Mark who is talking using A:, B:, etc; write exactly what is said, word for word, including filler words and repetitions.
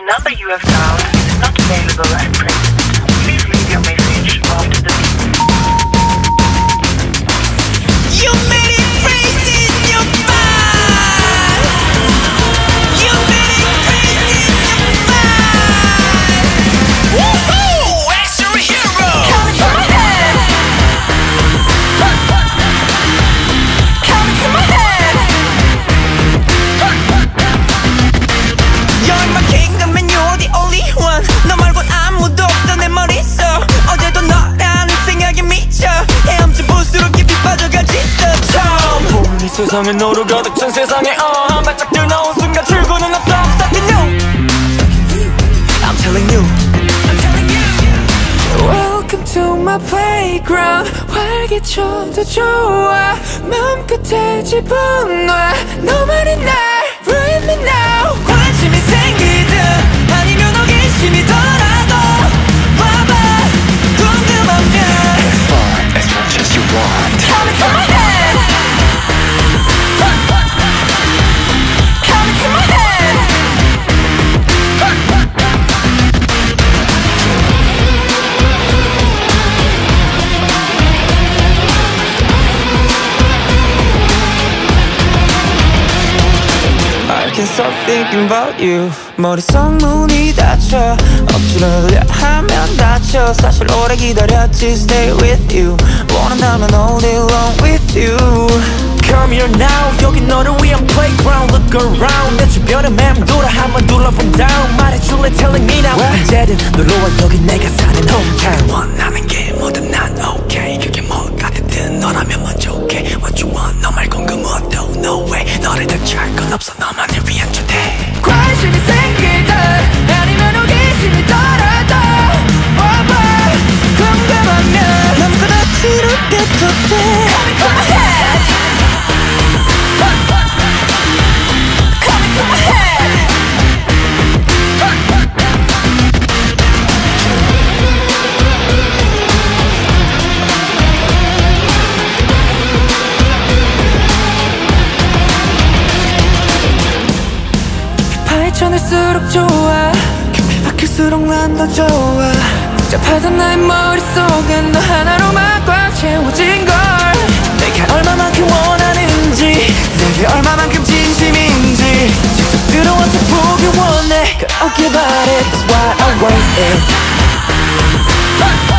A: number you have dialed is not available at present. Please leave your message after the beep.
B: You made it crazy in your mind. You made it crazy in your mind. Woohoo! Extra hero. Coming to my head. Coming to my head. You're my kingdom and you're the only one. 너 말곤 아무도 없어 내 머릿속. 어제도 너라는 생각에 미쳐. 헤엄쳐 볼수록 깊이 빠져가지 더 처음. 이 세상에 너로 가득 찬 세상에 uh, 한 발짝 뛰어나온 순간 출구는 없어. I'm stuck in you. I'm telling you. I'm telling you. Welcome to my playground. 활기쳐도 좋아. 마음끝에 집어넣어. 너만이 날 Read me now. 관심이 생기든 아니면 호기심이 덜하도 봐봐 궁금하면
C: Have fun as much as you want.
B: Coming to my head. Coming to my head. I can't stop thinking about you. 머릿속 문이 닫혀 억지로 하려 하면 닫혀 사실 오래 기다렸지 Stay with you 원한다면 all day long with you. Come here now 여기 너를 위한 playground. Look around 내 주변에 맴돌아 한번 둘러본 down 말해줄래 telling me now 언제든 놀러와 여기 내가 사는 hometown. 원하는 게 뭐든 난 okay 그게 뭐가 됐든 너라면 먼저 okay What you want 너 말곤 그 뭐도 no way 너를 대체할 건 없어 너만을 위한 초대. 관심이 생기든 아니면 호기심이 덜하도 봐봐 궁금하면 남보다 지루게 더 돼. Coming to my head. Coming to my head. 파헤쳐낼수록 좋아 깊이 박힐수록 난 더 좋아 복잡하던 나의 머릿속은 너 하나로만 꽉 채워진 걸. 내가 얼마만큼 원하는지 내게 얼마만큼 진심인지 직접 들어와서 보기 원해. Girl, I'll give it, that's why I want it.